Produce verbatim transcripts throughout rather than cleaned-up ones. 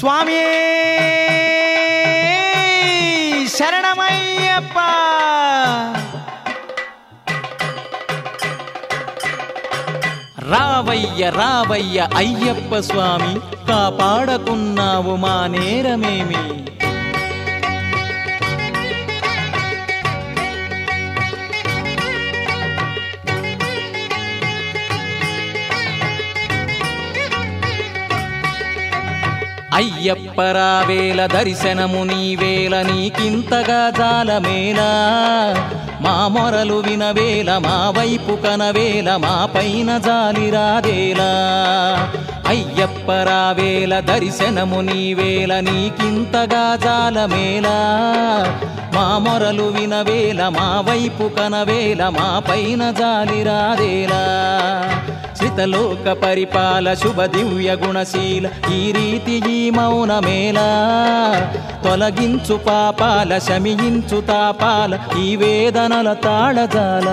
స్వామి శరణమయ్యప్ప. రావయ్య రావయ్య అయ్యప్ప స్వామి, కాపాడకున్నావు మా నేరమేమి. అయ్యప్ప రావేల దర్శనము నీవేల, నీకింతగా జాలమేలా. మా మొరలు వినవేల, మా వైపు కనవేల, మా పైన జాలిరాదేలా. అయ్యప్ప రావేల దర్శనము నీవేల, నీకింతగా జాలమేలా. మా మొరలు వినవేల, మా వైపు కనవేల, మా పైన జాలిరాదేలా. శ్రితలోక పరిపాల శుభ దివ్య గుణశీల, ఈ రీతి ఈ మౌనమేలా. తొలగించు పాపాల శమించు తాపాల, ఈ వేదనల తాళజాల.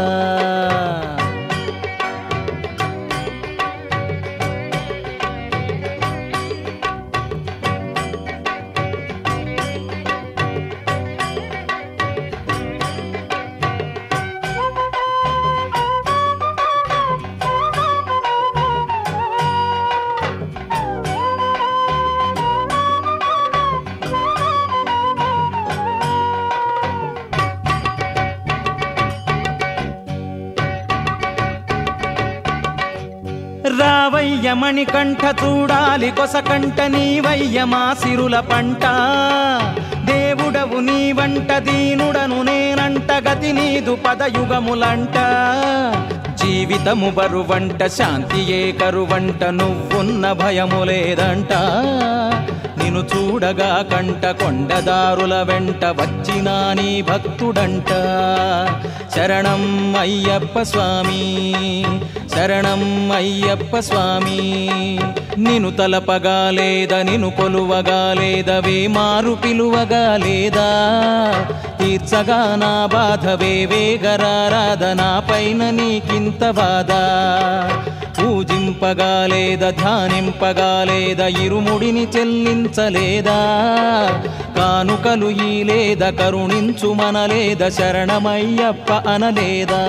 రావయ్య మణికంఠ చూడాలి కొసకంట, నీవయ్య మా సిరుల పంట. దేవుడవు నీ వంట, దీనుడను నేనంట, గతి నీదు పదయుగములంట. జీవితము బరువంట, శాంతియే కరువంట, నువ్వున్న భయము లేదంట. నిన్ను చూడగా కంట కొండదారుల వెంట, వచ్చినా నీ భక్తుడంట. శరణం అయ్యప్ప స్వామి, శరణం అయ్యప్ప స్వామి. నిన్ను తలపగా లేదా, నిన్ను కొలువగా లేదా, వేమారు పిలువగా లేదా. తీర్చగా నా బాధ వేవేగరారాధ, నా పైన నీకింత బాధ. పూజింపగా లేదా, ధ్యానింపగా లేదా, ఇరుముడిని చెల్లించలేదా. కానుకలు ఈ లేదా, కరుణించు మనలేదా, శరణమయ్యప్ప అనలేదా.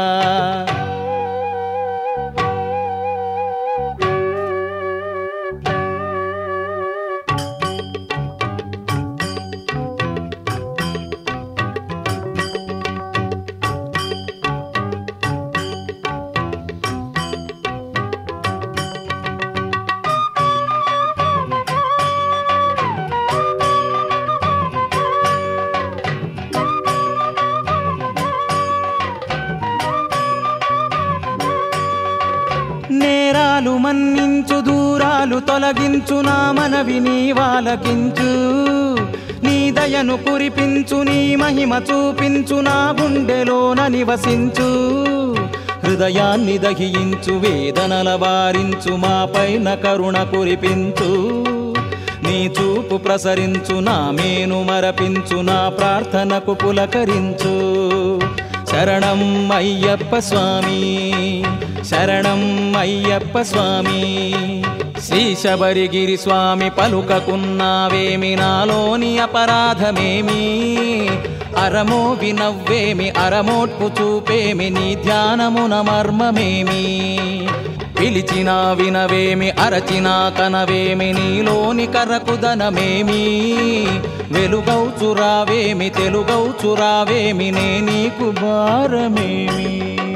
నేరాలు మన్నించు, దూరాలు తొలగించు, నా మనవి నీ వాలకించు. నీ దయను కురిపించు, నీ మహిమ చూపించు, నా గుండెలోన నివసించు. హృదయాన్ని దహించు, వేదనల వారించు, మా పైన కరుణ కురిపించు. నీ చూపు ప్రసరించు, నా మేను మరపించు, నా ప్రార్థనకు పులకరించు. శరణం అయ్యప్ప స్వామి, శరణం అయ్యప్ప స్వామి. శ్రీ శబరిగిరి స్వామి పలుకకున్నావేమి, నాలోని అపరాధమేమి. అరమోవి నవ్వేమి, అరమోట్పు చూపేమి, నీ ధ్యానమున మర్మమేమి. పిలిచినా వినవేమి, అరచినా కనవేమి, నీలోని కరకుదనమేమి. వెలుగౌచురావేమి, తెలుగౌచురావేమి, నే నీకు భారమేమి.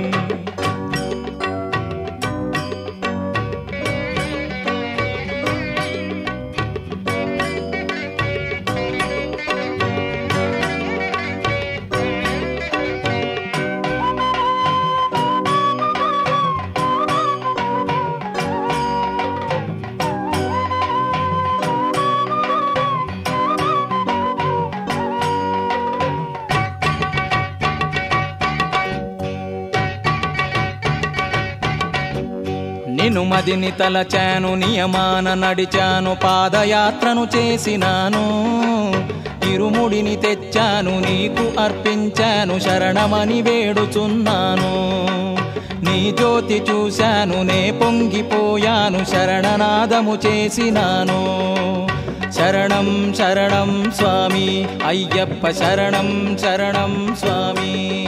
నిన్ను మదిని తలచాను, నియమాన నడిచాను, పాదయాత్రను చేసినాను. ఇరుముడిని తెచ్చాను, నీకు అర్పించాను, శరణమని వేడుచున్నాను. నీ జ్యోతి చూశాను, నే పొంగిపోయాను, శరణనాదము చేసినాను. శరణం శరణం స్వామి అయ్యప్ప శరణం శరణం స్వామి